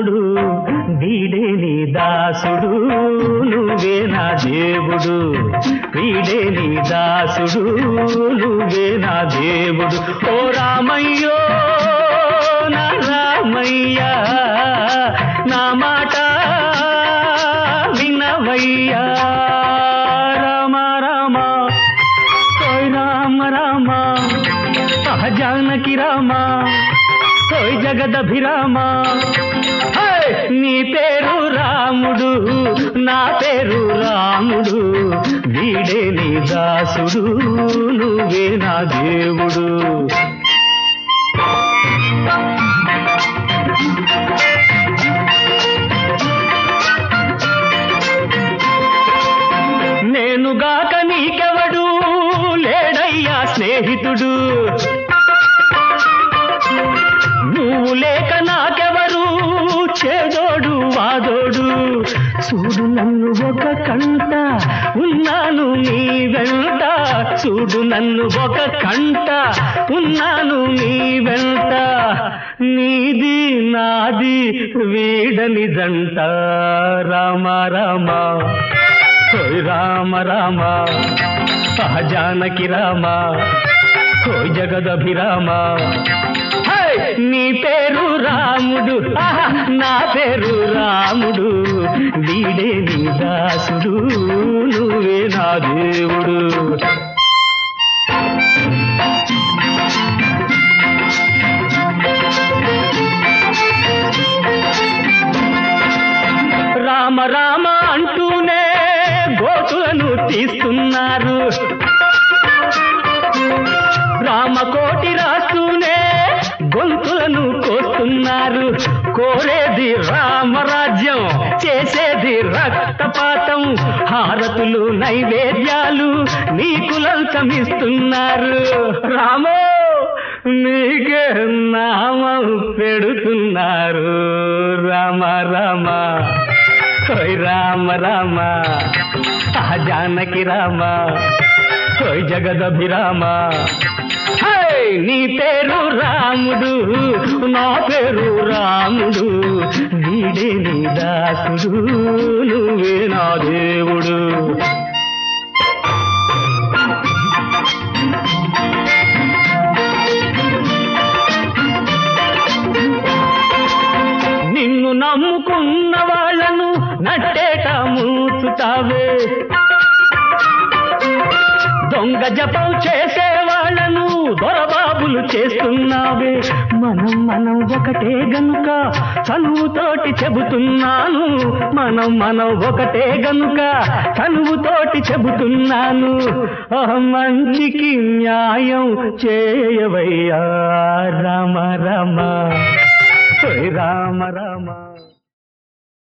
రాముడు వీడే నీ దాసుడు నువ్వే నా దేవుడు వీడే నీ దాసుడు నువ్వే నా దేవుడు ఓ రామయ్యో నా రామయ్య నా మాట వినవయ్యా రామ రామ ఓయ్ రామ రామ జానకి రామ ఓయ్ జగదభిరామ నీ పేరు రాముడు నా పేరు రాముడు వీడే నీ దాసుడు నువ్వే నా దేవుడు నేనుగాక నీకెవడు లేడయ్యా స్నేహితుడు నువ్వు లేక నాకెవరు చేదోడు వాదోడు చూడు నన్ను ఒక కంట ఉన్నాను నీ వెంట చూడు నన్ను ఒక కంట ఉన్నాను నీ వెంట నీది నాది వీడని జంట రామ రామ ఓయ్ రామ రామ జానకి రామ ఓయ్ జగదభిరామ నీ పేరు రాముడు నా పేరు రాముడు వీడే నీ దాసుడు నువ్వే నా దేవుడు రామ రామ అంటూనే గోతులను తీస్తున్నారు రామకోటి రాస్తూనే గొంతులను కోస్తున్నారు కోరేది రామరాజ్యం చేసేది రక్తపాతం హారతులు నైవేద్యాలు నీకు లంచమిస్తున్నారు రామో నీకే నామం పెడుతున్నారు రామ రామ ఓయ్ రామ రామ జానకి రామ ఓయ్ జగదభిరామ నీ పేరు రాముడు నా పేరు రాముడు వీడే నీ దాసుడు నువ్వే నా దేవుడు నిన్ను నమ్ముకున్న వాళ్ళను నట్టేట మూచుతావే దొంగ జపం చేసే వాళ్ళను దొరబాబులు చేస్తున్నావే మనం ఒకటే గనుక చనువుతోటి చెబుతున్నాను మనం ఒకటే గనుక చనువుతోటి చెబుతున్నాను మంచికి న్యాయం చేయవయ్యా రామ రామ రామ రామ